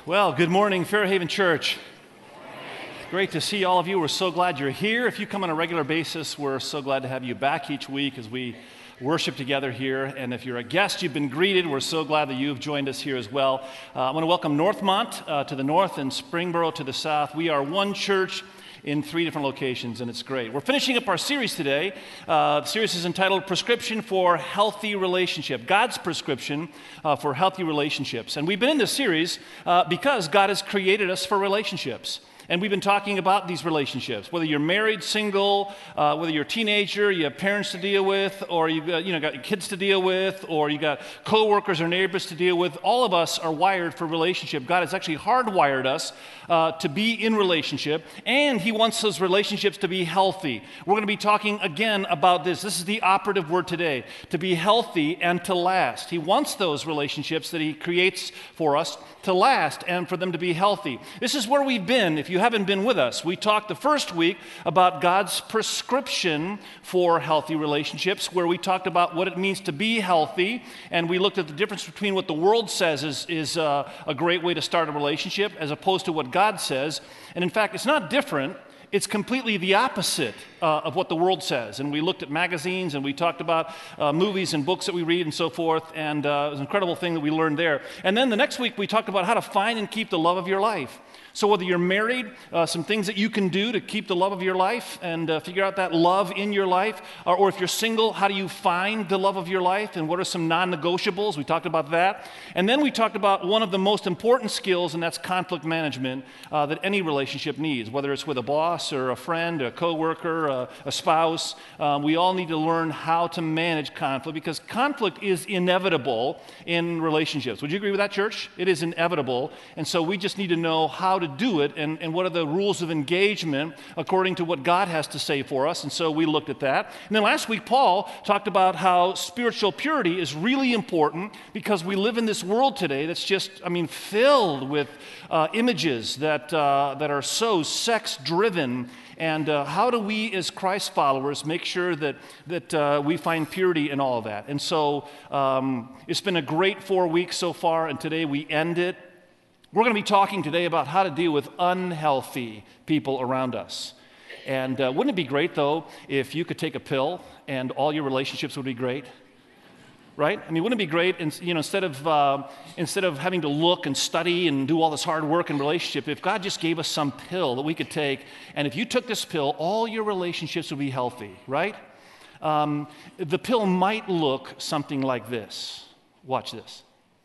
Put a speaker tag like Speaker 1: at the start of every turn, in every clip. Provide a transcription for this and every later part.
Speaker 1: Well, good morning, Fairhaven Church. Great to see all of you. We're so glad you're here. If you come on a regular basis, we're so glad to have you back each week as we worship together here. And if you're a guest, you've been greeted. We're so glad that you've joined us here as well. I want to welcome Northmont to the north and Springboro to the south. We are one church in 3 different locations, and it's great. We're finishing up our series today. The series is entitled Prescription for Healthy Relationship, God's prescription for healthy relationships. And we've been in this series because God has created us for relationships. And we've been talking about these relationships, whether you're married, single, whether you're a teenager, you have parents to deal with, or you've got your kids to deal with, or you got coworkers or neighbors to deal with. All of us are wired for relationship. God has actually hardwired us to be in relationship, and He wants those relationships to be healthy. We're going to be talking again about this. This is the operative word today, to be healthy and to last. He wants those relationships that He creates for us to last and for them to be healthy. This is where we've been. If you haven't been with us, we talked the first week about God's prescription for healthy relationships, where we talked about what it means to be healthy, and we looked at the difference between what the world says is a great way to start a relationship as opposed to what God says. And in fact, it's not different. It's completely the opposite of what the world says. And we looked at magazines, and we talked about movies and books that we read and so forth, and it was an incredible thing that we learned there. And then the next week, we talked about how to find and keep the love of your life. So whether you're married, some things that you can do to keep the love of your life and figure out that love in your life, or if you're single, how do you find the love of your life, and what are some non-negotiables? We talked about that. And then we talked about one of the most important skills, and that's conflict management that any relationship needs, whether it's with a boss or a friend, a coworker, a spouse. We all need to learn how to manage conflict, because conflict is inevitable in relationships. Would you agree with that, church? It is inevitable, and so we just need to know how to do it and what are the rules of engagement according to what God has to say for us. And so we looked at that. And then last week, Paul talked about how spiritual purity is really important because we live in this world today that's just, filled with images that are so sex-driven. And how do we, as Christ followers, make sure that we find purity in all of that? And so it's been a great 4 weeks so far, and today we end it. We're going to be talking today about how to deal with unhealthy people around us. And wouldn't it be great, though, if you could take a pill and all your relationships would be great? Right? Wouldn't it be great, instead of having to look and study and do all this hard work in relationship, if God just gave us some pill that we could take, and if you took this pill, all your relationships would be healthy, right? The pill might look something like this. Watch this.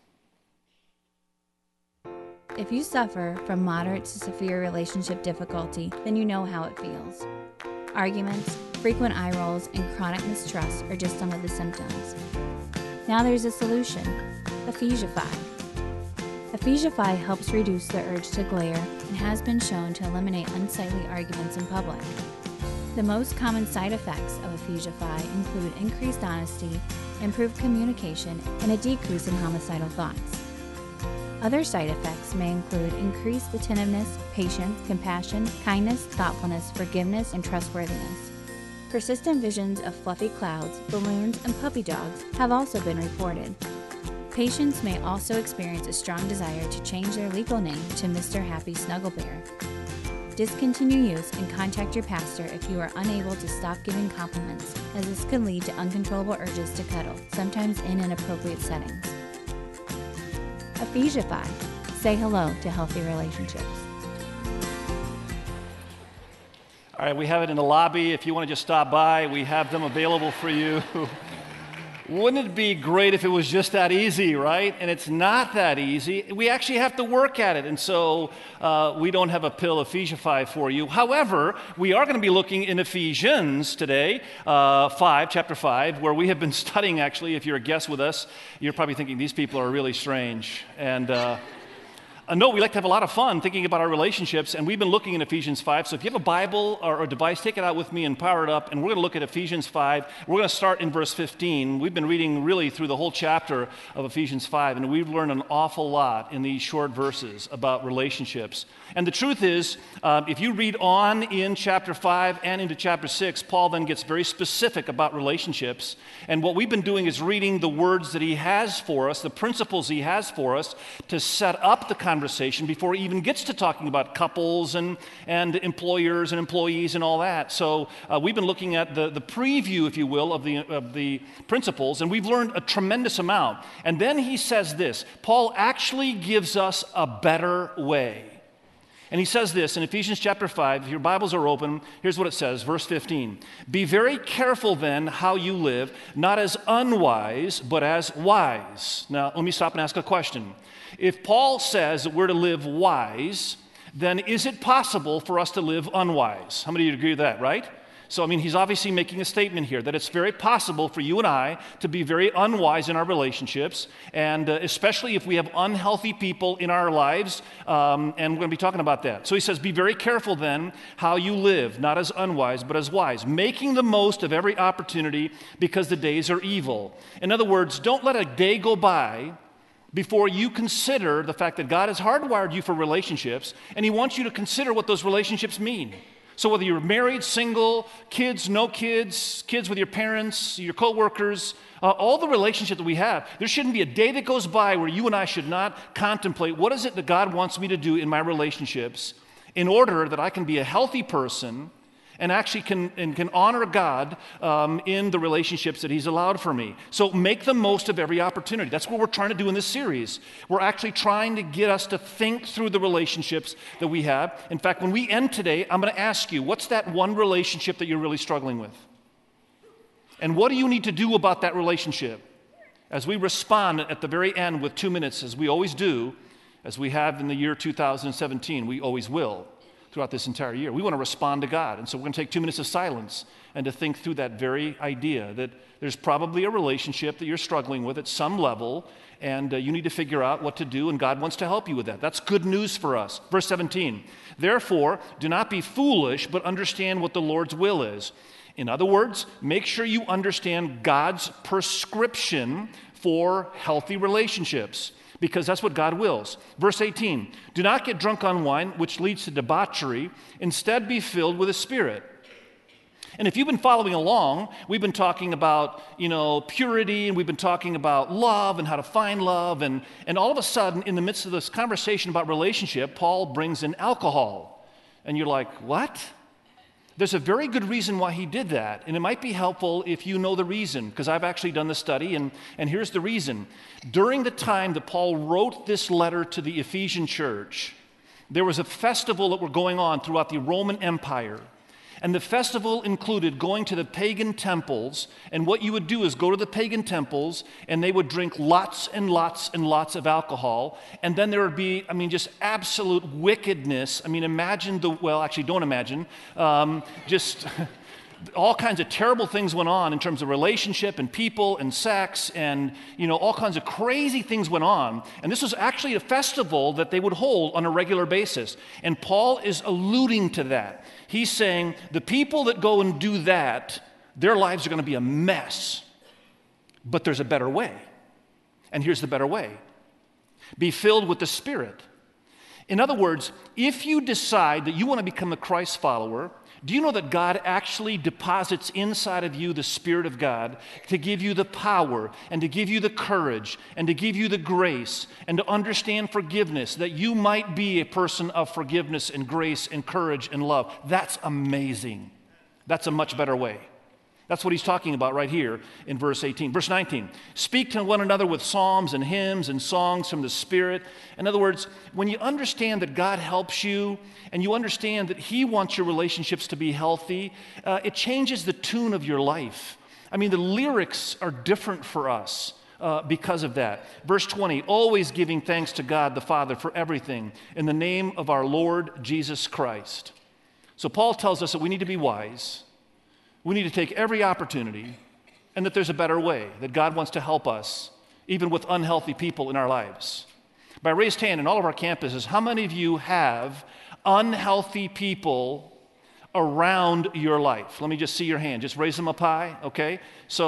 Speaker 2: If you suffer from moderate to severe relationship difficulty, then you know how it feels. Arguments, frequent eye rolls, and chronic mistrust are just some of the symptoms. Now there's a solution: Ephesiify. Ephesiify helps reduce the urge to glare and has been shown to eliminate unsightly arguments in public. The most common side effects of Ephesiify include increased honesty, improved communication, and a decrease in homicidal thoughts. Other side effects may include increased attentiveness, patience, compassion, kindness, thoughtfulness, forgiveness, and trustworthiness. Persistent visions of fluffy clouds, balloons, and puppy dogs have also been reported. Patients may also experience a strong desire to change their legal name to Mr. Happy Snugglebear. Discontinue use and contact your pastor if you are unable to stop giving compliments, as this could lead to uncontrollable urges to cuddle, sometimes in inappropriate settings. Ephesiify. Say hello to healthy relationships.
Speaker 1: All right, we have it in the lobby. If you want to just stop by, we have them available for you. Wouldn't it be great if it was just that easy, right? And it's not that easy. We actually have to work at it, and so we don't have a pill Ephesiify for you. However, we are going to be looking in Ephesians today, chapter 5, where we have been studying, actually. If you're a guest with us, you're probably thinking these people are really strange. And no, we like to have a lot of fun thinking about our relationships, and we've been looking in Ephesians 5. So if you have a Bible or a device, take it out with me and power it up, and we're going to look at Ephesians 5. We're going to start in verse 15. We've been reading really through the whole chapter of Ephesians 5, and we've learned an awful lot in these short verses about relationships. And the truth is, if you read on in chapter 5 and into chapter 6, Paul then gets very specific about relationships. And what we've been doing is reading the words that he has for us, the principles he has for us to set up the conversation conversation before he even gets to talking about couples and employers and employees and all that. So we've been looking at the preview, if you will, of the principles, and we've learned a tremendous amount. And then he says this, Paul actually gives us a better way. And he says this in Ephesians chapter 5, if your Bibles are open, here's what it says, verse 15. Be very careful then how you live, not as unwise, but as wise. Now, let me stop and ask a question. If Paul says that we're to live wise, then is it possible for us to live unwise? How many of you agree with that, right? So, I mean, he's obviously making a statement here that it's very possible for you and I to be very unwise in our relationships, and especially if we have unhealthy people in our lives, and we're going to be talking about that. So he says, be very careful then how you live, not as unwise, but as wise, making the most of every opportunity because the days are evil. In other words, don't let a day go by before you consider the fact that God has hardwired you for relationships, and he wants you to consider what those relationships mean. So whether you're married, single, kids, no kids, kids with your parents, your coworkers, all the relationships that we have, there shouldn't be a day that goes by where you and I should not contemplate what is it that God wants me to do in my relationships in order that I can be a healthy person and actually can honor God in the relationships that he's allowed for me. So make the most of every opportunity. That's what we're trying to do in this series. We're actually trying to get us to think through the relationships that we have. In fact, when we end today, I'm going to ask you, what's that one relationship that you're really struggling with? And what do you need to do about that relationship? As we respond at the very end with 2 minutes, as we always do, as we have in the year 2017, we always will. Throughout this entire year. We want to respond to God. And so we're going to take 2 minutes of silence and to think through that very idea that there's probably a relationship that you're struggling with at some level, and you need to figure out what to do, and God wants to help you with that. That's good news for us. Verse 17, therefore, do not be foolish, but understand what the Lord's will is. In other words, make sure you understand God's prescription for healthy relationships, because that's what God wills. Verse 18, do not get drunk on wine, which leads to debauchery. Instead, be filled with the Spirit. And if you've been following along, we've been talking about, purity, and we've been talking about love and how to find love. And all of a sudden, in the midst of this conversation about relationship, Paul brings in alcohol. And you're like, what? There's a very good reason why he did that, and it might be helpful if you know the reason, because I've actually done the study, and here's the reason. During the time that Paul wrote this letter to the Ephesian church, there was a festival that were going on throughout the Roman Empire, and the festival included going to the pagan temples, and what you would do is go to the pagan temples, and they would drink lots and lots and lots of alcohol, and then there would be, just absolute wickedness. Imagine don't imagine, just all kinds of terrible things went on in terms of relationship and people and sex and, all kinds of crazy things went on. And this was actually a festival that they would hold on a regular basis. And Paul is alluding to that. He's saying the people that go and do that, their lives are going to be a mess. But there's a better way. And here's the better way. Be filled with the Spirit. In other words, if you decide that you want to become a Christ follower, do you know that God actually deposits inside of you the Spirit of God to give you the power and to give you the courage and to give you the grace and to understand forgiveness, that you might be a person of forgiveness and grace and courage and love? That's amazing. That's a much better way. That's what he's talking about right here in verse 18. Verse 19, speak to one another with psalms and hymns and songs from the Spirit. In other words, when you understand that God helps you and you understand that he wants your relationships to be healthy, it changes the tune of your life. The lyrics are different for us because of that. Verse 20, always giving thanks to God the Father for everything in the name of our Lord Jesus Christ. So Paul tells us that we need to be wise. We need to take every opportunity, and that there's a better way, that God wants to help us, even with unhealthy people in our lives. By raised hand in all of our campuses, how many of you have unhealthy people around your life? Let me just see your hand. Just raise them up high, okay?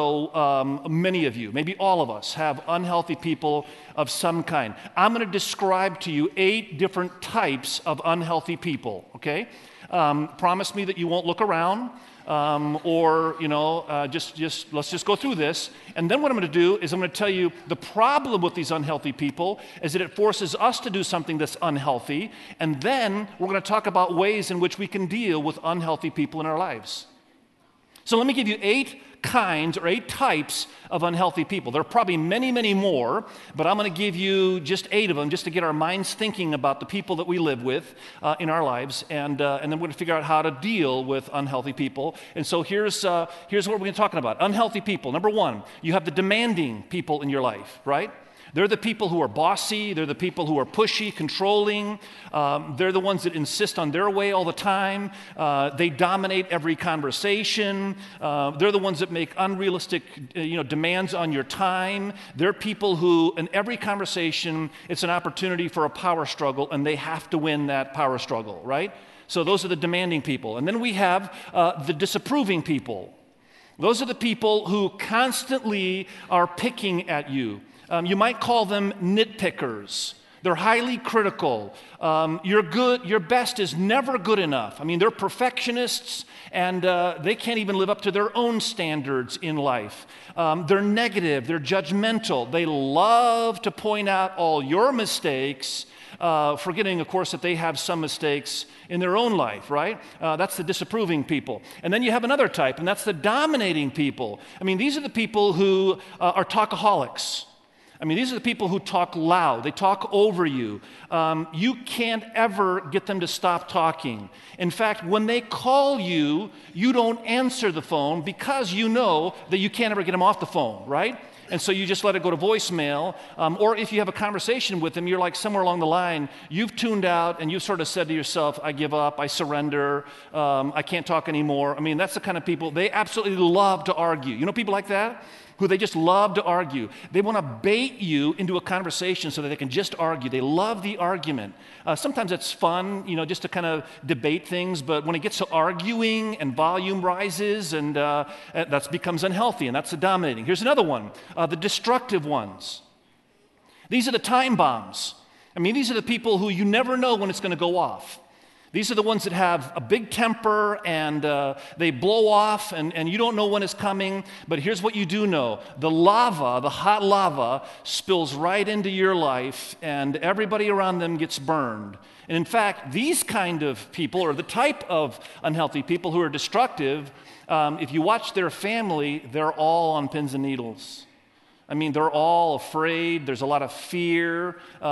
Speaker 1: So many of you, maybe all of us, have unhealthy people of some kind. I'm going to describe to you 8 different types of unhealthy people, okay? Promise me that you won't look around. or just let's just go through this. And then what I'm going to do is I'm going to tell you the problem with these unhealthy people is that it forces us to do something that's unhealthy, and then we're going to talk about ways in which we can deal with unhealthy people in our lives. So let me give you 8 kinds or 8 types of unhealthy people. There are probably many, many more, but I'm going to give you just 8 of them just to get our minds thinking about the people that we live with in our lives, and then we're going to figure out how to deal with unhealthy people. And so here's what we're going to be talking about. Unhealthy people. Number 1, you have the demanding people in your life, right? They're the people who are bossy. They're the people who are pushy, controlling. They're the ones that insist on their way all the time. They dominate every conversation. They're the ones that make unrealistic, demands on your time. They're people who, in every conversation, it's an opportunity for a power struggle, and they have to win that power struggle, right? So those are the demanding people. And then we have the disapproving people. Those are the people who constantly are picking at you. You might call them nitpickers. They're highly critical. Your best is never good enough. I mean, they're perfectionists, and they can't even live up to their own standards in life. They're negative. They're judgmental. They love to point out all your mistakes, forgetting, of course, that they have some mistakes in their own life, right? That's the disapproving people. And then you have another type, and that's the dominating people. I mean, these are the people who are talkaholics. I mean, these are the people who talk loud. They talk over you. You can't ever get them to stop talking. In fact, when they call you, you don't answer the phone because you know that you can't ever get them off the phone, right? And so you just let it go to voicemail. Or if you have a conversation with them, you're like somewhere along the line, you've tuned out and you've sort of said to yourself, I give up, I surrender, I can't talk anymore. I mean, that's the kind of people, they absolutely love to argue. You know people like that? Who they just love to argue. They want to bait you into a conversation so that they can just argue. They love the argument. Sometimes it's fun, just to kind of debate things, but when it gets to arguing and volume rises, and that becomes unhealthy, and that's the dominating. Here's another one, the destructive ones. These are the time bombs. I mean, these are the people who you never know when it's going to go off. These are the ones that have a big temper, and they blow off, and you don't know when it's coming. But here's what you do know. The hot lava, spills right into your life, and everybody around them gets burned. And in fact, these kind of people, or the type of unhealthy people who are destructive, if you watch their family, they're all on pins and needles. I mean, they're all afraid. There's a lot of fear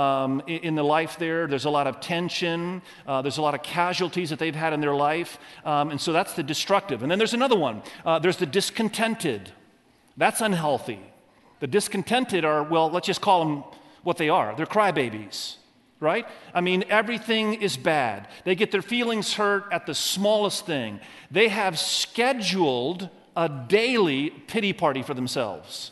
Speaker 1: in the life there. There's a lot of tension. There's a lot of casualties that they've had in their life. And so that's the destructive. And then there's another one. There's the discontented. That's unhealthy. The discontented are, well, let's just call them what they are. They're crybabies, right? I mean, everything is bad. They get their feelings hurt at the smallest thing. They have scheduled a daily pity party for themselves.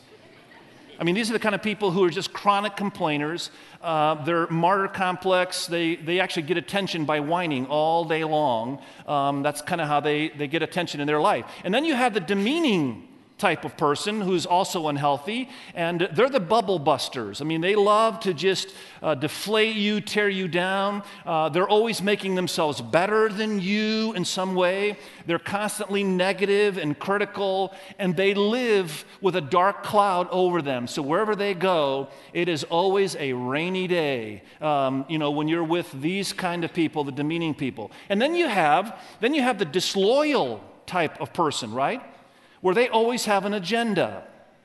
Speaker 1: I mean, these are the kind of people who are just chronic complainers. They're martyr complex. They actually get attention by whining all day long. That's kind of how they get attention in their life. And then you have the demeaning type of person who's also unhealthy, and they're the bubble busters. I mean, they love to just deflate you, tear you down. They're always making themselves better than you in some way. They're constantly negative and critical, and they live with a dark cloud over them. So wherever they go, it is always a rainy day, when you're with these kind of people, the demeaning people. And then you have the disloyal type of person, right? Where they always have an agenda.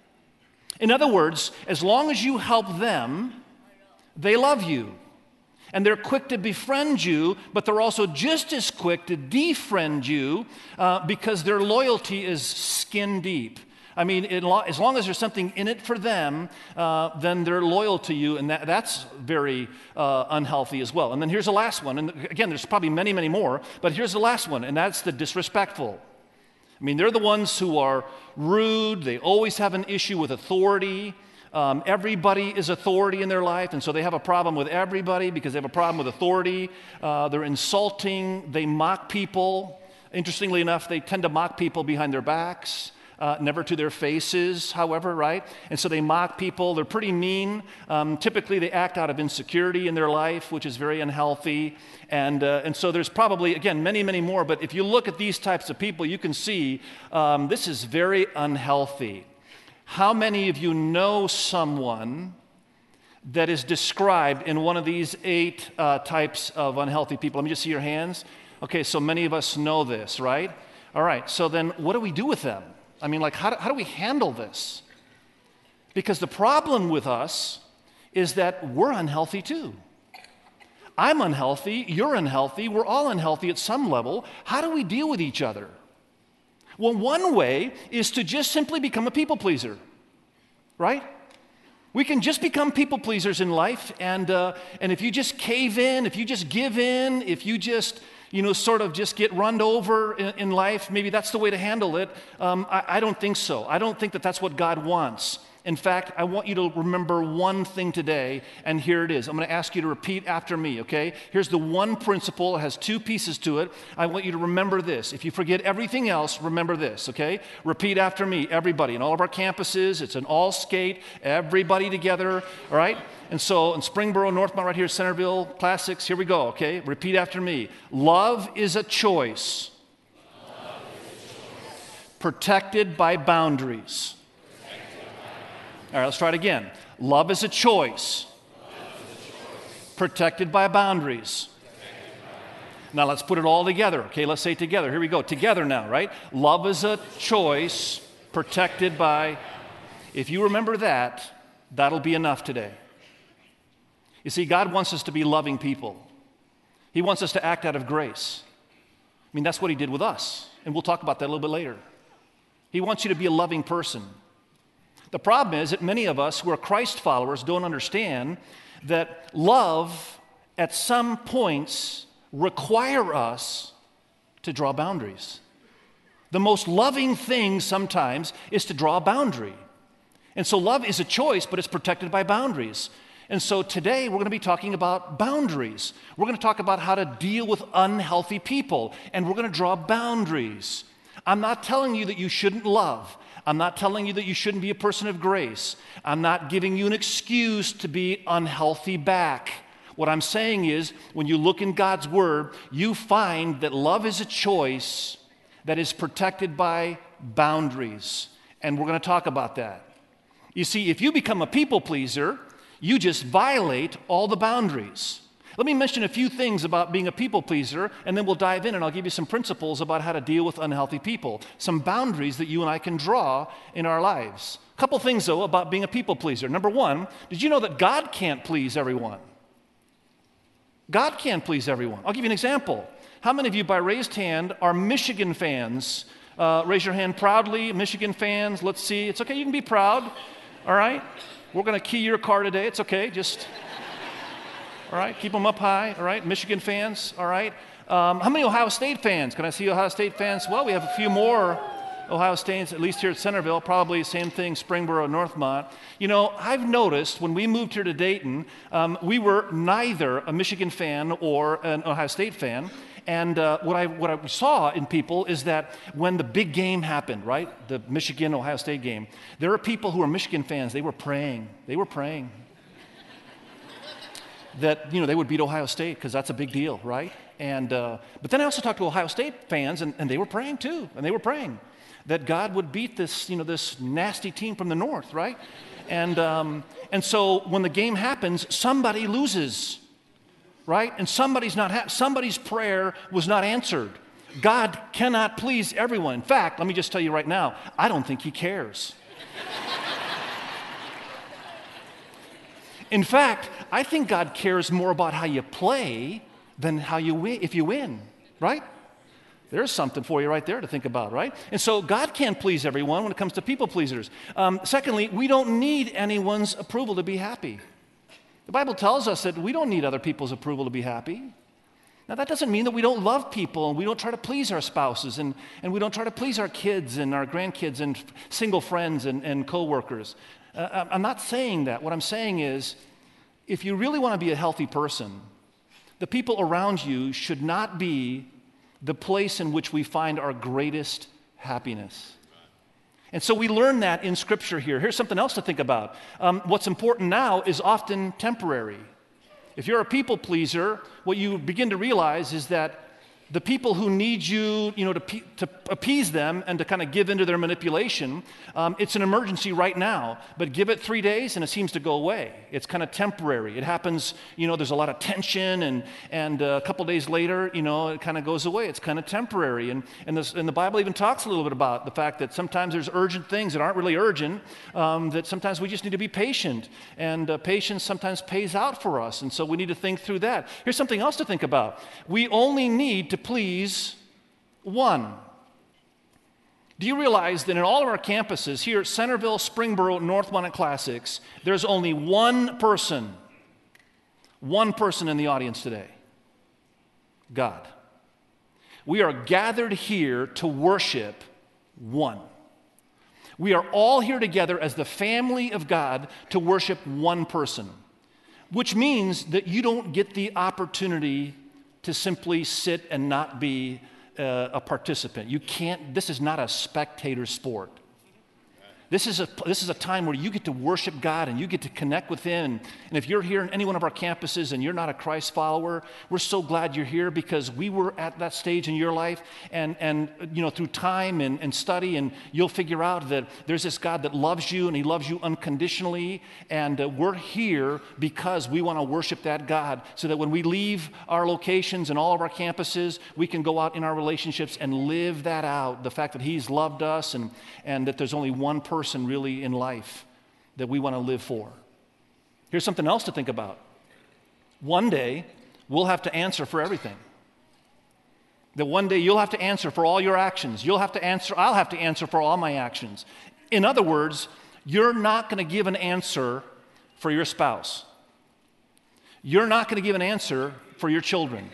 Speaker 1: In other words, as long as you help them, they love you. And they're quick to befriend you, but they're also just as quick to defriend you because their loyalty is skin deep. I mean, as long as there's something in it for them, then they're loyal to you, and that's very unhealthy as well. And then here's the last one. And again, there's probably many, many more, but here's the last one, and that's the disrespectful. I mean, they're the ones who are rude. They always have an issue with authority. Everybody is authority in their life, and so they have a problem with everybody because they have a problem with authority. They're insulting. They mock people. Interestingly enough, they tend to mock people behind their backs. never to their faces, however, right? And so they mock people. They're pretty mean. Typically, they act out of insecurity in their life, which is very unhealthy. And so there's probably, again, many, many more. But if you look at these types of people, you can see this is very unhealthy. How many of you know someone that is described in one of these 8 types of unhealthy people? Let me just see your hands. Okay, so many of us know this, right? All right, so then what do we do with them? I mean, like, how do we handle this? Because the problem with us is that we're unhealthy too. I'm unhealthy, you're unhealthy, we're all unhealthy at some level. How do we deal with each other? Well, one way is to just simply become a people pleaser, right? We can just become people pleasers in life, and if you just cave in, if you just give in, if you just, sort of just get run over in life, maybe that's the way to handle it. I don't think so. I don't think that that's what God wants. In fact, I want you to remember one thing today, and here it is. I'm going to ask you to repeat after me, okay? Here's the one principle. It has 2 pieces to it. I want you to remember this. If you forget everything else, remember this, okay? Repeat after me, everybody. In all of our campuses, it's an all skate, everybody together, all right? And so in Springboro, Northmont, right here, Centerville, Classics, here we go, okay? Repeat after me. Love is a choice. Love is a choice. Protected by boundaries. All right, let's try it again. Love is a choice. Protected by boundaries. Now let's put it all together. Okay, let's say it together. Here we go. Together now, right? Love is a choice protected by. If you remember that, that'll be enough today. You see, God wants us to be loving people. He wants us to act out of grace. I mean, that's what He did with us. And we'll talk about that a little bit later. He wants you to be a loving person. The problem is that many of us who are Christ followers don't understand that love at some points require us to draw boundaries. The most loving thing sometimes is to draw a boundary. And so love is a choice, but it's protected by boundaries. And so today we're going to be talking about boundaries. We're going to talk about how to deal with unhealthy people, and we're going to draw boundaries. I'm not telling you that you shouldn't love. I'm not telling you that you shouldn't be a person of grace. I'm not giving you an excuse to be unhealthy back. What I'm saying is, when you look in God's Word, you find that love is a choice that is protected by boundaries. And we're going to talk about that. You see, if you become a people pleaser, you just violate all the boundaries. Let me mention a few things about being a people pleaser, and then we'll dive in and I'll give you some principles about how to deal with unhealthy people, some boundaries that you and I can draw in our lives. A couple things, though, about being a people pleaser. Number one, did you know that God can't please everyone? God can't please everyone. I'll give you an example. How many of you, by raised hand, are Michigan fans? Raise your hand proudly, Michigan fans. Let's see. It's okay, you can be proud. All right? We're going to key your car today. It's okay, just... All right, keep them up high, all right? Michigan fans, all right? How many Ohio State fans? Can I see Ohio State fans? Well, we have a few more Ohio States, at least here at Centerville, probably same thing, Springboro, Northmont. You know, I've noticed when we moved here to Dayton, we were neither a Michigan fan or an Ohio State fan. And what I saw in people is that when the big game happened, right, the Michigan-Ohio State game, there were people who were Michigan fans. They were praying. That, they would beat Ohio State because that's a big deal, right? And but then I also talked to Ohio State fans, and they were praying too. And they were praying that God would beat this, this nasty team from the north, right? And so when the game happens, somebody loses, right? And somebody's prayer was not answered. God cannot please everyone. In fact, let me just tell you right now, I don't think He cares. In fact, I think God cares more about how you play than how you win, if you win, right? There's something for you right there to think about, right? And so God can't please everyone when it comes to people pleasers. Secondly, we don't need anyone's approval to be happy. The Bible tells us that we don't need other people's approval to be happy. Now, that doesn't mean that we don't love people and we don't try to please our spouses and we don't try to please our kids and our grandkids and single friends and coworkers. I'm not saying that. What I'm saying is, if you really want to be a healthy person, the people around you should not be the place in which we find our greatest happiness. And so we learn that in Scripture here. Here's something else to think about. What's important now is often temporary. If you're a people pleaser, what you begin to realize is that the people who need you, to appease them and to kind of give into their manipulation, it's an emergency right now. But give it 3 days and it seems to go away. It's kind of temporary. It happens, there's a lot of tension, and a couple days later, it kind of goes away. It's kind of temporary. And the Bible even talks a little bit about the fact that sometimes there's urgent things that aren't really urgent, that sometimes we just need to be patient. And patience sometimes pays out for us. And so we need to think through that. Here's something else to think about. We only need to please one. Do you realize that in all of our campuses here at Centerville, Springboro, North Mountain Classics, there's only one person in the audience today? God. We are gathered here to worship one. We are all here together as the family of God to worship one person, which means that you don't get the opportunity to simply sit and not be a participant. You can't, this is not a spectator sport. This is a time where you get to worship God and you get to connect with Him. And if you're here in any one of our campuses and you're not a Christ follower, we're so glad you're here because we were at that stage in your life. And through time and study, and you'll figure out that there's this God that loves you and He loves you unconditionally. And we're here because we want to worship that God so that when we leave our locations and all of our campuses, we can go out in our relationships and live that out. The fact that He's loved us and that there's only one person really in life that we want to live for. Here's something else to think about. One day, we'll have to answer for everything. That one day you'll have to answer for all your actions. I'll have to answer for all my actions. In other words, you're not going to give an answer for your spouse. You're not going to give an answer for your children.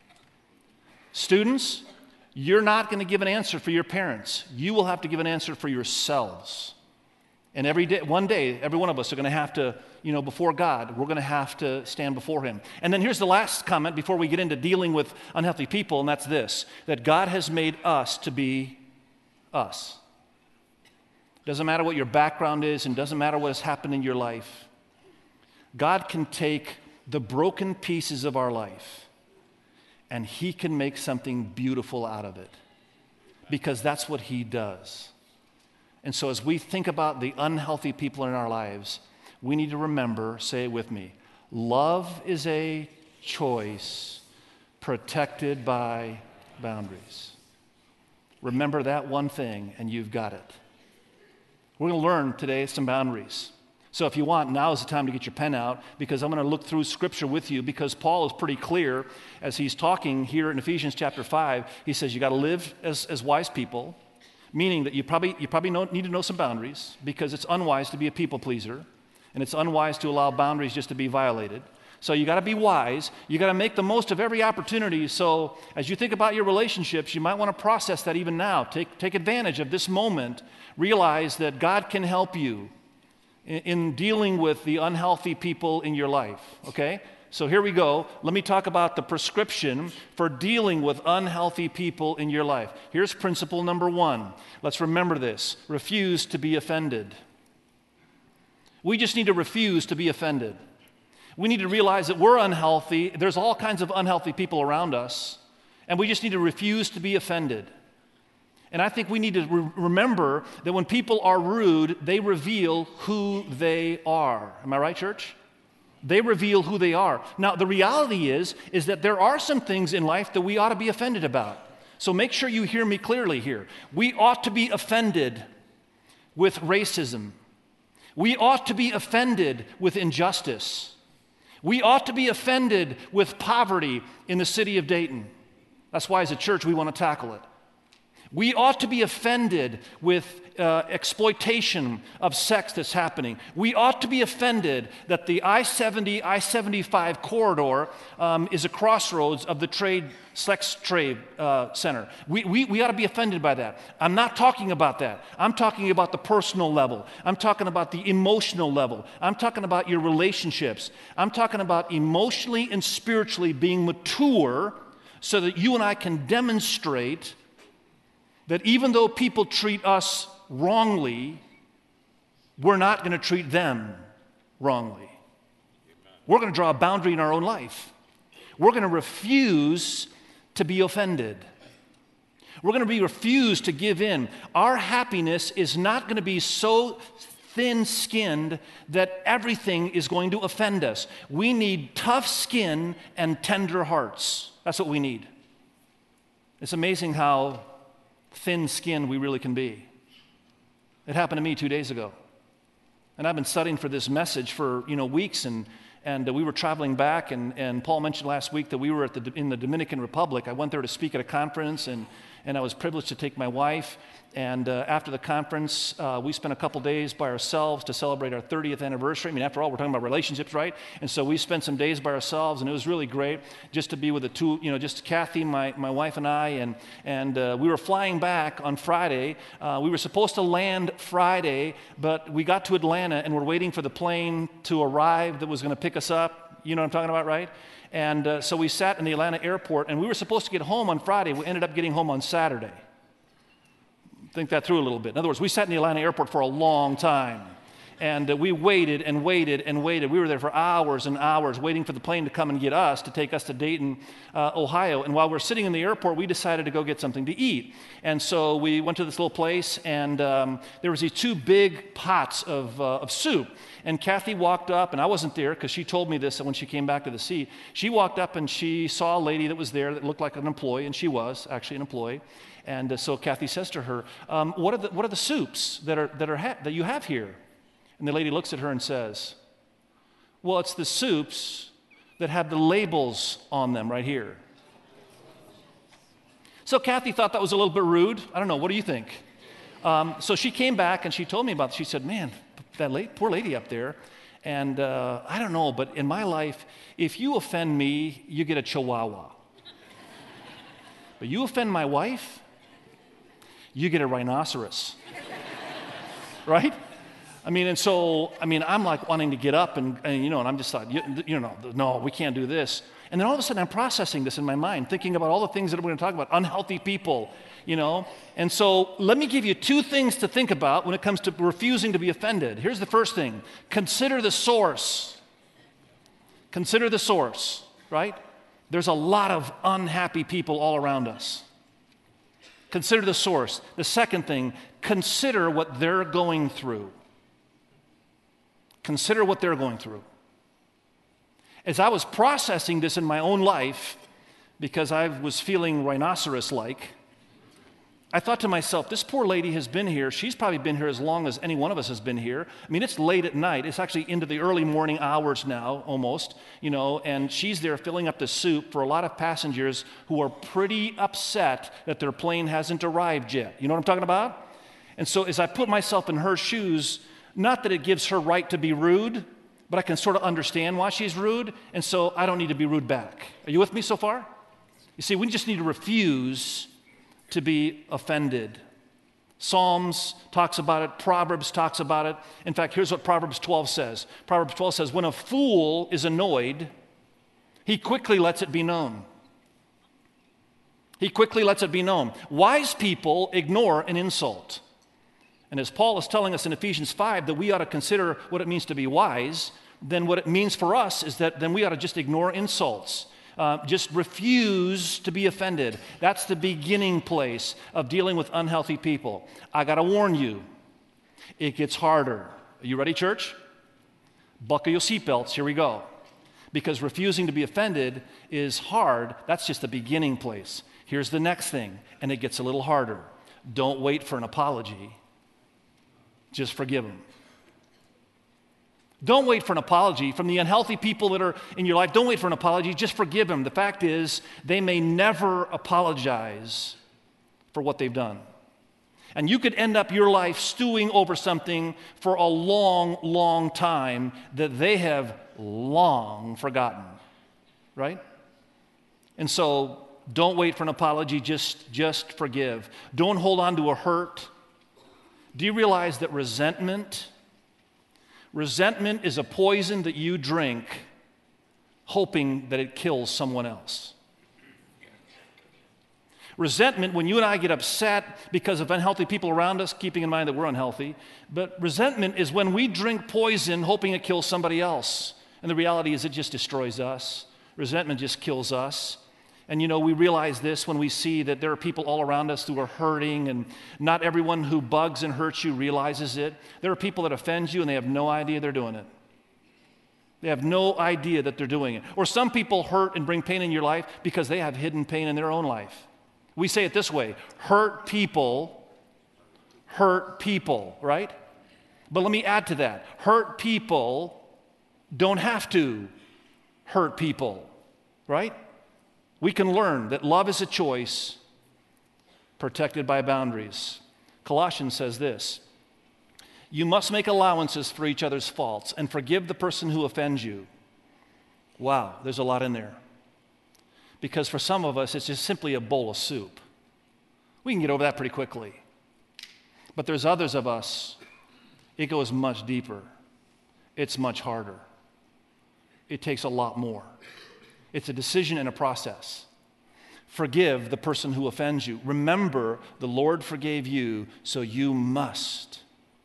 Speaker 1: Students, you're not going to give an answer for your parents. You will have to give an answer for yourselves. And one day, every one of us are going to have to, before God, we're going to have to stand before Him. And then here's the last comment before we get into dealing with unhealthy people, and that's this, that God has made us to be us. Doesn't matter what your background is, and doesn't matter what has happened in your life. God can take the broken pieces of our life, and He can make something beautiful out of it, because that's what He does. And so as we think about the unhealthy people in our lives, we need to remember, say it with me, love is a choice protected by boundaries. Remember that one thing and you've got it. We're going to learn today some boundaries. So if you want, now is the time to get your pen out, because I'm going to look through Scripture with you, because Paul is pretty clear as he's talking here in Ephesians chapter 5. He says you got to live as wise people, meaning that you probably need to know some boundaries, because it's unwise to be a people pleaser, and it's unwise to allow boundaries just to be violated. So you got to be wise. You got to make the most of every opportunity. So as you think about your relationships, you might want to process that even now. Take advantage of this moment. Realize that God can help you in dealing with the unhealthy people in your life, okay? So here we go. Let me talk about the prescription for dealing with unhealthy people in your life. Here's principle number 1. Let's remember this. Refuse to be offended. We just need to refuse to be offended. We need to realize that we're unhealthy. There's all kinds of unhealthy people around us, and we just need to refuse to be offended. And I think we need to remember that when people are rude, they reveal who they are. Am I right, church? They reveal who they are. Now, the reality is that there are some things in life that we ought to be offended about. So make sure you hear me clearly here. We ought to be offended with racism. We ought to be offended with injustice. We ought to be offended with poverty in the city of Dayton. That's why as a church we want to tackle it. We ought to be offended with exploitation of sex that's happening. We ought to be offended that the I-70, I-75 corridor is a crossroads of the sex trade center. We ought to be offended by that. I'm not talking about that. I'm talking about the personal level. I'm talking about the emotional level. I'm talking about your relationships. I'm talking about emotionally and spiritually being mature so that you and I can demonstrate that even though people treat us wrongly, we're not going to treat them wrongly. We're going to draw a boundary in our own life. We're going to refuse to be offended. We're going to refuse to give in. Our happiness is not going to be so thin-skinned that everything is going to offend us. We need tough skin and tender hearts. That's what we need. It's amazing how thin-skinned we really can be. It happened to me 2 days ago. And I've been studying for this message for weeks, and we were traveling back, and Paul mentioned last week that we were in the Dominican Republic. I went there to speak at a conference, and I was privileged to take my wife. And after the conference, we spent a couple days by ourselves to celebrate our 30th anniversary. I mean, after all, we're talking about relationships, right? And so we spent some days by ourselves, and it was really great just to be with the two, just Kathy, my wife, and I. And we were flying back on Friday. We were supposed to land Friday, but we got to Atlanta, and we're waiting for the plane to arrive that was going to pick us up. You know what I'm talking about, right? And so we sat in the Atlanta airport, and we were supposed to get home on Friday. We ended up getting home on Saturday. Think that through a little bit. In other words, we sat in the Atlanta airport for a long time. And we waited and waited and waited. We were there for hours and hours waiting for the plane to come and get us, to take us to Dayton, Ohio. And while we're sitting in the airport, we decided to go get something to eat. And so we went to this little place, and there was these two big pots of soup. And Kathy walked up, and I wasn't there because she told me this when she came back to the seat. She walked up, and she saw a lady that was there that looked like an employee, and she was actually an employee. And so Kathy says to her, what are the soups that you have here? And the lady looks at her and says, well, it's the soups that have the labels on them right here. So Kathy thought that was a little bit rude. I don't know, what do you think? So she came back and she told me about it. She said, man, that poor lady up there. And I don't know, but in my life, if you offend me, you get a chihuahua. But you offend my wife, you get a rhinoceros. Right? I'm like wanting to get up and I'm just like, no, we can't do this. And then all of a sudden I'm processing this in my mind, thinking about all the things that we're going to talk about, unhealthy people, And so let me give you two things to think about when it comes to refusing to be offended. Here's the first thing. Consider the source. Consider the source, right? There's a lot of unhappy people all around us. Consider the source. The second thing, consider what they're going through. Consider what they're going through. As I was processing this in my own life, because I was feeling rhinoceros-like, I thought to myself, this poor lady has been here. She's probably been here as long as any one of us has been here. I mean, it's late at night. It's actually into the early morning hours now, almost, and she's there filling up the soup for a lot of passengers who are pretty upset that their plane hasn't arrived yet. You know what I'm talking about? And so as I put myself in her shoes, not that it gives her right to be rude, but I can sort of understand why she's rude, and so I don't need to be rude back. Are you with me so far? You see, we just need to refuse to be offended. Psalms talks about it. Proverbs talks about it. In fact, here's what Proverbs 12 says. Proverbs 12 says, when a fool is annoyed, he quickly lets it be known. He quickly lets it be known. Wise people ignore an insult. And as Paul is telling us in Ephesians 5 that we ought to consider what it means to be wise, then what it means for us is that then we ought to just ignore insults. Just refuse to be offended. That's the beginning place of dealing with unhealthy people. I got to warn you, it gets harder. Are you ready, church? Buckle your seatbelts. Here we go. Because refusing to be offended is hard. That's just the beginning place. Here's the next thing, and it gets a little harder. Don't wait for an apology. Just forgive them. Don't wait for an apology from the unhealthy people that are in your life. Don't wait for an apology. Just forgive them. The fact is, they may never apologize for what they've done. And you could end up your life stewing over something for a long, long time that they have long forgotten, right? And so don't wait for an apology. Just forgive. Don't hold on to a hurt. Do you realize that resentment is a poison that you drink hoping that it kills someone else? Resentment, when you and I get upset because of unhealthy people around us, keeping in mind that we're unhealthy, but resentment is when we drink poison hoping it kills somebody else. And the reality is it just destroys us. Resentment just kills us. And we realize this when we see that there are people all around us who are hurting, and not everyone who bugs and hurts you realizes it. There are people that offend you and they have no idea they're doing it. They have no idea that they're doing it. Or some people hurt and bring pain in your life because they have hidden pain in their own life. We say it this way: hurt people, right? But let me add to that. Hurt people don't have to hurt people, right? We can learn that love is a choice protected by boundaries. Colossians says this: you must make allowances for each other's faults and forgive the person who offends you. Wow, there's a lot in there. Because for some of us, it's just simply a bowl of soup. We can get over that pretty quickly. But there's others of us, it goes much deeper. It's much harder. It takes a lot more. It's a decision and a process. Forgive the person who offends you. Remember, the Lord forgave you, so you must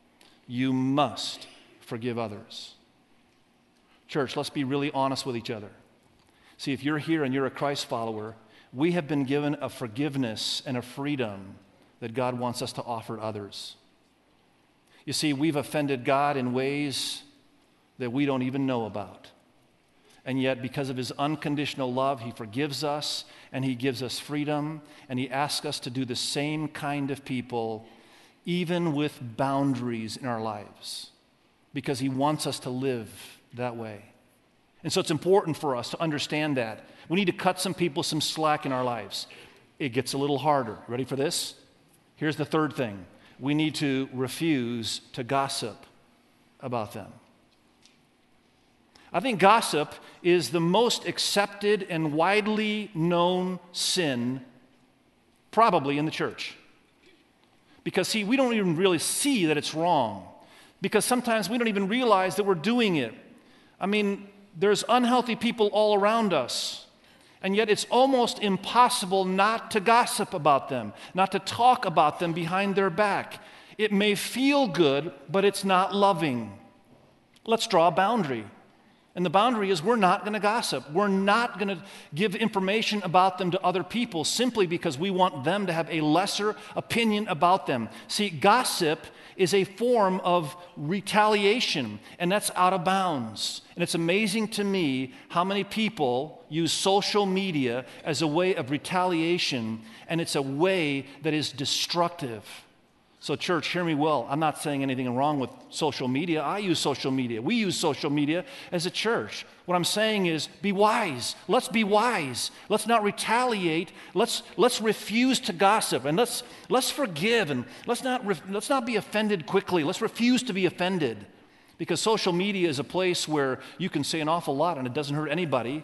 Speaker 1: forgive others. Church, let's be really honest with each other. See, if you're here and you're a Christ follower, we have been given a forgiveness and a freedom that God wants us to offer others. You see, we've offended God in ways that we don't even know about. And yet, because of his unconditional love, he forgives us and he gives us freedom, and he asks us to do the same kind of people, even with boundaries in our lives, because he wants us to live that way. And so it's important for us to understand that. We need to cut some people some slack in our lives. It gets a little harder. Ready for this? Here's the third thing. We need to refuse to gossip about them. I think gossip is the most accepted and widely known sin probably in the church. Because, see, we don't even really see that it's wrong. Because sometimes we don't even realize that we're doing it. I mean, there's unhealthy people all around us. And yet it's almost impossible not to gossip about them, not to talk about them behind their back. It may feel good, but it's not loving. Let's draw a boundary. And the boundary is we're not going to gossip. We're not going to give information about them to other people simply because we want them to have a lesser opinion about them. See, gossip is a form of retaliation, and that's out of bounds. And it's amazing to me how many people use social media as a way of retaliation, and it's a way that is destructive. So church, hear me well. I'm not saying anything wrong with social media. I use social media. We use social media as a church. What I'm saying is be wise. Let's be wise. Let's not retaliate. Let's refuse to gossip, and let's forgive, and let's not be offended quickly. Let's refuse to be offended, because social media is a place where you can say an awful lot and it doesn't hurt anybody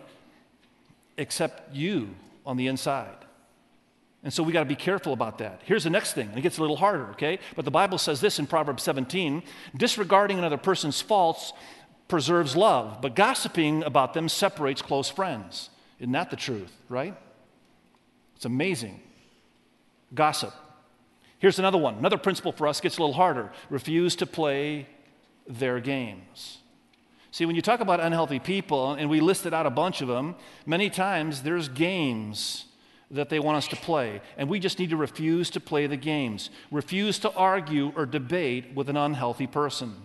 Speaker 1: except you on the inside. And so we got to be careful about that. Here's the next thing, and it gets a little harder, okay? But the Bible says this in Proverbs 17, disregarding another person's faults preserves love, but gossiping about them separates close friends. Isn't that the truth, right? It's amazing. Gossip. Here's another one. Another principle for us gets a little harder. Refuse to play their games. See, when you talk about unhealthy people, and we listed out a bunch of them, many times there's games that they want us to play, and we just need to refuse to play the games. Refuse to argue or debate with an unhealthy person.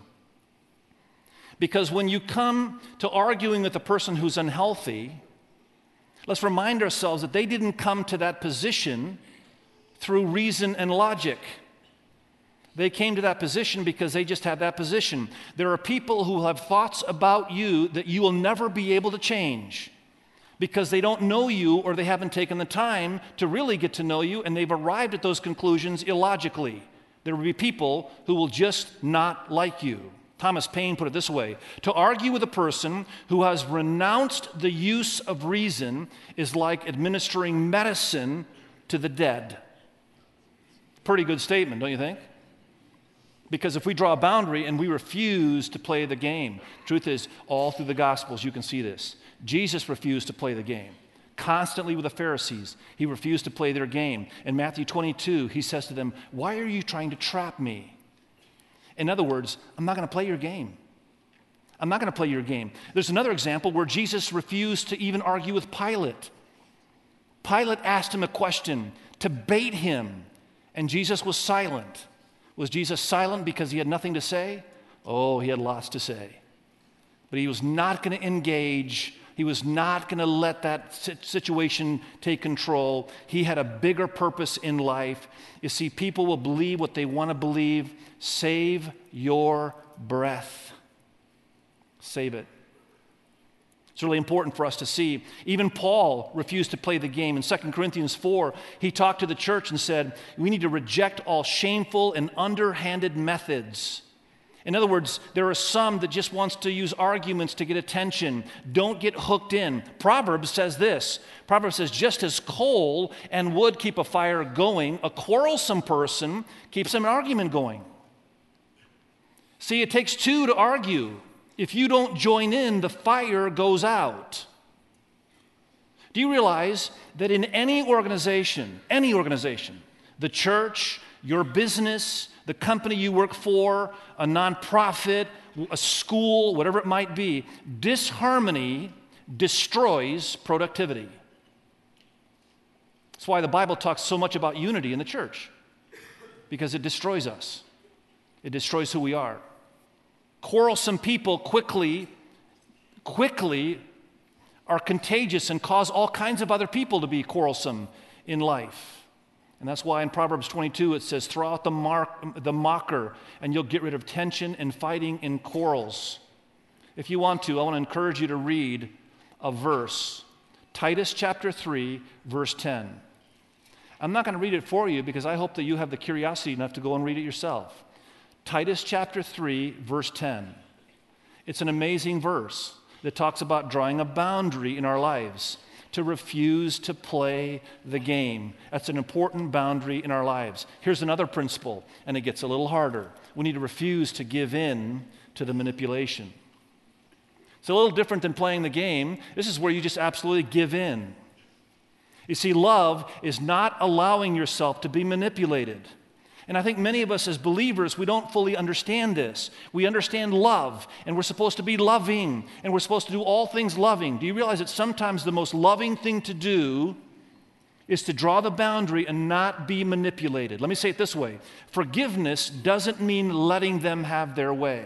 Speaker 1: Because when you come to arguing with a person who's unhealthy, let's remind ourselves that they didn't come to that position through reason and logic. They came to that position because they just have that position. There are people who have thoughts about you that you will never be able to change, because they don't know you, or they haven't taken the time to really get to know you, and they've arrived at those conclusions illogically. There will be people who will just not like you. Thomas Paine put it this way: to argue with a person who has renounced the use of reason is like administering medicine to the dead. Pretty good statement, don't you think? Because if we draw a boundary and we refuse to play the game, truth is, all through the Gospels you can see this. Jesus refused to play the game. constantly with the Pharisees. He refused to play their game. In Matthew 22, he says to them, "Why are you trying to trap me?" In other words, I'm not going to play your game. I'm not going to play your game. There's another example where Jesus refused to even argue with Pilate. Pilate asked him a question to bait him, and Jesus was silent. Was Jesus silent because he had nothing to say? Oh, he had lots to say. But he was not going to engage. He was not going to let that situation take control. He had a bigger purpose in life. You see, people will believe what they want to believe. Save your breath. Save it. It's really important for us to see. Even Paul refused to play the game. In 2 Corinthians 4, he talked to the church and said, we need to reject all shameful and underhanded methods. In other words, there are some that just wants to use arguments to get attention. Don't get hooked in. Proverbs says this. Proverbs says, just as coal and wood keep a fire going, a quarrelsome person keeps an argument going. See, it takes two to argue. If you don't join in, the fire goes out. Do you realize that in any organization, the church, your business, the company you work for, a nonprofit, a school, whatever it might be, disharmony destroys productivity. That's why the Bible talks so much about unity in the church, because it destroys us. It destroys who we are. Quarrelsome people quickly are contagious and cause all kinds of other people to be quarrelsome in life. And that's why in Proverbs 22 it says, throw out the mocker, and you'll get rid of tension and fighting and quarrels. If you want to, I want to encourage you to read a verse, Titus chapter 3, verse 10. I'm not going to read it for you because I hope that you have the curiosity enough to go and read it yourself. Titus chapter 3, verse 10. It's an amazing verse that talks about drawing a boundary in our lives to refuse to play the game. That's an important boundary in our lives. Here's another principle, and it gets a little harder. We need to refuse to give in to the manipulation. It's a little different than playing the game. This is where you just absolutely give in. You see, love is not allowing yourself to be manipulated. And I think many of us as believers, we don't fully understand this. We understand love, and we're supposed to be loving, and we're supposed to do all things loving. Do you realize that sometimes the most loving thing to do is to draw the boundary and not be manipulated? Let me say it this way. Forgiveness doesn't mean letting them have their way.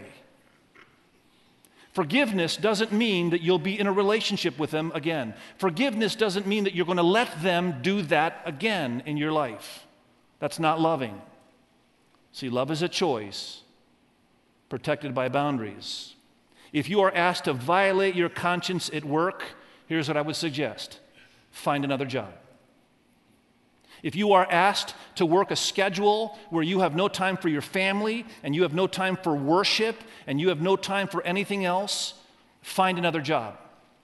Speaker 1: Forgiveness doesn't mean that you'll be in a relationship with them again. Forgiveness doesn't mean that you're going to let them do that again in your life. That's not loving. See, love is a choice protected by boundaries. If you are asked to violate your conscience at work, here's what I would suggest. Find another job. If you are asked to work a schedule where you have no time for your family and you have no time for worship and you have no time for anything else, find another job.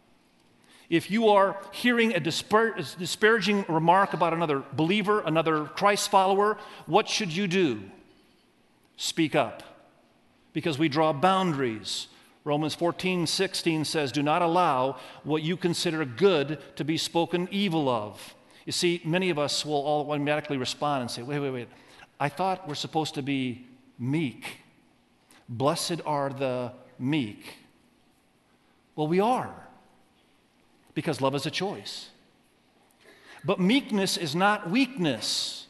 Speaker 1: If you are hearing a disparaging remark about another believer, another Christ follower, what should you do? Speak up, because we draw boundaries. Romans 14:16 says, do not allow what you consider good to be spoken evil of. You see, many of us will automatically respond and say, wait, I thought we're supposed to be meek. Blessed are the meek. Well, we are, because love is a choice. But meekness is not weakness.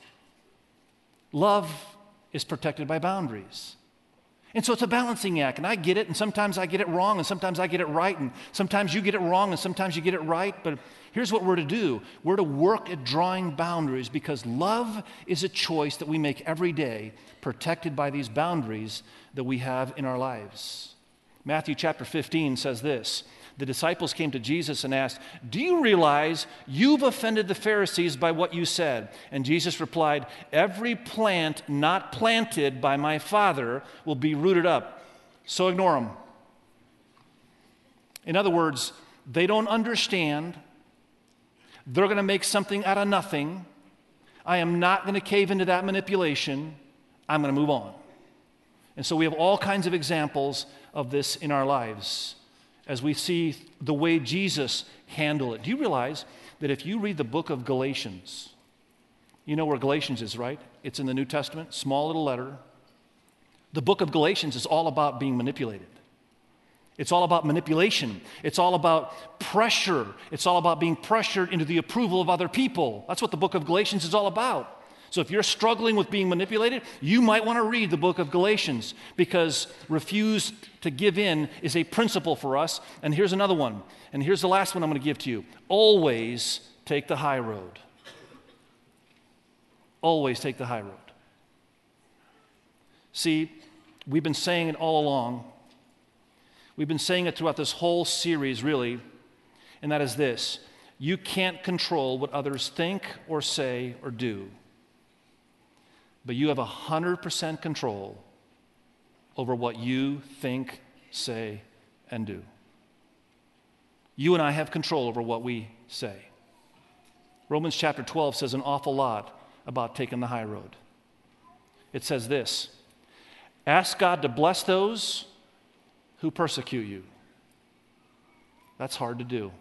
Speaker 1: Love is protected by boundaries. And so it's a balancing act, and I get it, and sometimes I get it wrong, and sometimes I get it right, and sometimes you get it wrong, and sometimes you get it right, but here's what we're to do. We're to work at drawing boundaries, because love is a choice that we make every day, protected by these boundaries that we have in our lives. Matthew chapter 15 says this. The disciples came to Jesus and asked, do you realize you've offended the Pharisees by what you said? And Jesus replied, every plant not planted by my Father will be rooted up. So ignore them. In other words, they don't understand. They're going to make something out of nothing. I am not going to cave into that manipulation. I'm going to move on. And so we have all kinds of examples of this in our lives as we see the way Jesus handled it. Do you realize that if you read the book of Galatians, you know where Galatians is, right? It's in the New Testament, small little letter. The book of Galatians is all about being manipulated. It's all about manipulation. It's all about pressure. It's all about being pressured into the approval of other people. That's what the book of Galatians is all about. So if you're struggling with being manipulated, you might want to read the book of Galatians, because refuse to give in is a principle for us. And here's another one. And here's the last one I'm going to give to you. Always take the high road. Always take the high road. See, we've been saying it all along. We've been saying it throughout this whole series, really, and that is this: you can't control what others think or say or do, but you have 100% control over what you think, say, and do. You and I have control over what we say. Romans chapter 12 says an awful lot about taking the high road. It says this: ask God to bless those who persecute you. That's hard to do.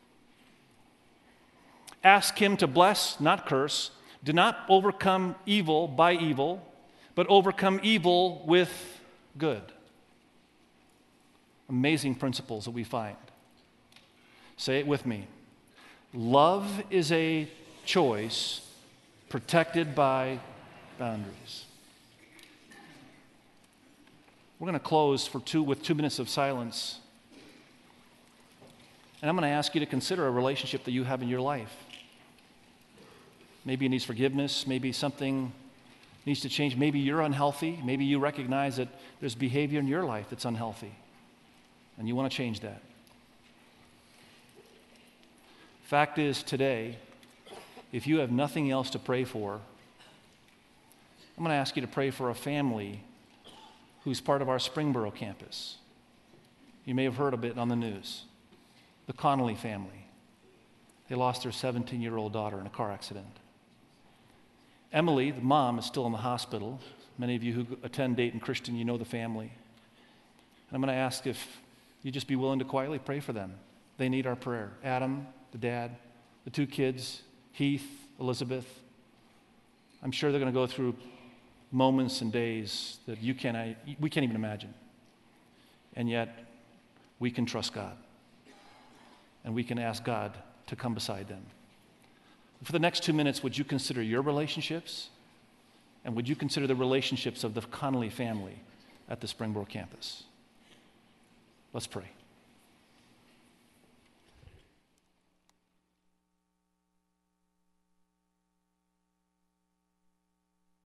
Speaker 1: Ask Him to bless, not curse. Do not overcome evil by evil, but overcome evil with good. Amazing principles that we find. Say it with me. Love is a choice protected by boundaries. We're going to close with 2 minutes of silence. And I'm going to ask you to consider a relationship that you have in your life. Maybe it needs forgiveness. Maybe something needs to change. Maybe you're unhealthy. Maybe you recognize that there's behavior in your life that's unhealthy, and you want to change that. Fact is, today, if you have nothing else to pray for, I'm going to ask you to pray for a family who's part of our Springboro campus. You may have heard of it on the news. The Connolly family. They lost their 17-year-old daughter in a car accident. Emily, the mom, is still in the hospital. Many of you who attend Dayton Christian, you know the family. And I'm going to ask if you just be willing to quietly pray for them. They need our prayer. Adam, the dad, the 2 kids, Heath, Elizabeth. I'm sure they're going to go through moments and days that we can't even imagine. And yet, we can trust God. And we can ask God to come beside them. For the next 2 minutes, would you consider your relationships? And would you consider the relationships of the Connolly family at the Springboro campus? Let's pray.